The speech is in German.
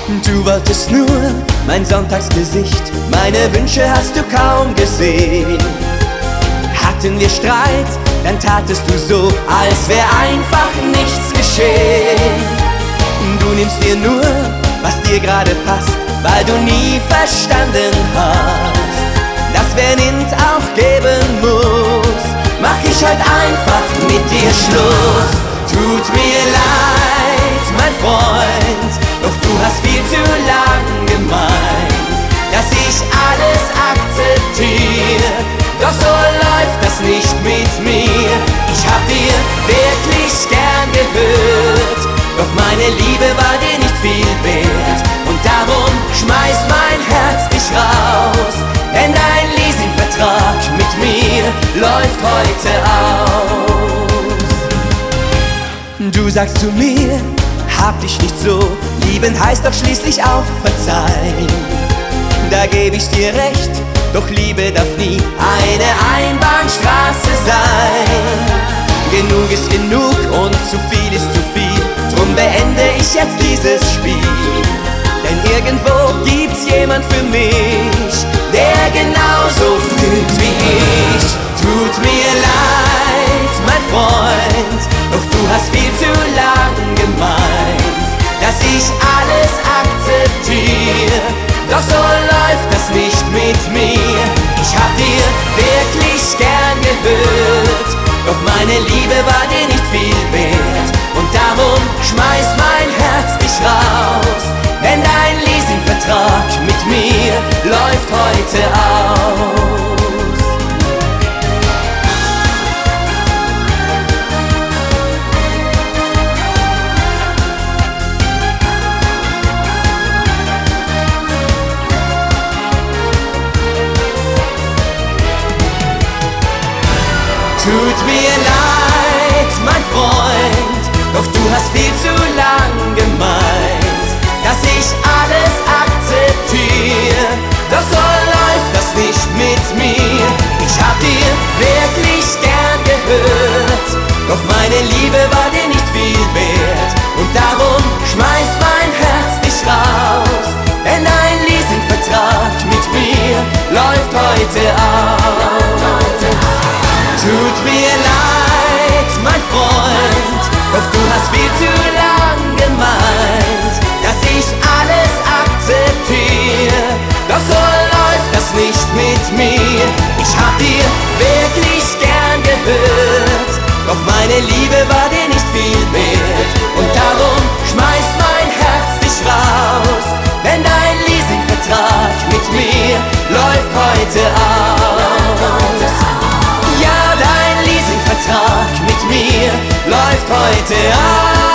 Du wolltest nur mein Sonntagsgesicht, meine Wünsche hast du kaum gesehen. Hatten wir Streit, dann tatest du so, als wär einfach nichts geschehen. Du nimmst dir nur, was dir gerade passt, weil du nie verstanden hast, dass wer nimmt auch geben muss. Mach ich heute einfach mit dir Schluss. Tut mir leid, mein Freund, doch du hast viel zu lang gemeint, dass ich alles akzeptiere. Doch so läuft das nicht mit mir. Ich hab dir wirklich gern gehört, doch meine Liebe war dir nicht viel wert. Und darum schmeiß mein Herz dich raus, denn dein Leasingvertrag mit mir läuft heute aus. Du sagst zu mir, hab dich nicht so, lieben heißt doch schließlich auch verzeihen. Da geb ich dir recht, doch Liebe darf nie eine Einbahnstraße sein. Genug ist genug und zu viel ist zu viel, drum beende ich jetzt dieses Spiel. Denn irgendwo gibt's jemand für mich, der genauso fühlt wie ich. Tut mir leid, mein Freund, doch du hast viel zu lang gemeint, dass ich alles akzeptiere. Doch so läuft das nicht mit mir. Ich hab dir wirklich gern gehört, doch meine Liebe war dir nicht viel wert. Und darum schmeiß mein Herz dich raus, denn dein Leasingvertrag mit mir läuft heute aus. Tut mir leid, mein Freund, doch du hast viel zu lang gemeint, dass ich alles akzeptiere. Doch so läuft das nicht mit mir. Ich hab dir wirklich gern gehört, doch meine Liebe war dir nicht viel wert. Und darum schmeiß mein Herz dich raus, denn dein Leasingvertrag mit mir läuft heute aus. Tut mir leid, mein Freund, doch du hast viel zu lang gemeint, dass ich alles akzeptiere. Doch so läuft das nicht mit mir. Ich hab dir wirklich gern gehört, doch meine Liebe war dir nicht viel wert. Und darum schmeißt mein Herz dich raus, denn dein Leasingvertrag mit mir läuft heute aus. Ja, dein Leasingvertrag mit mir läuft heute aus.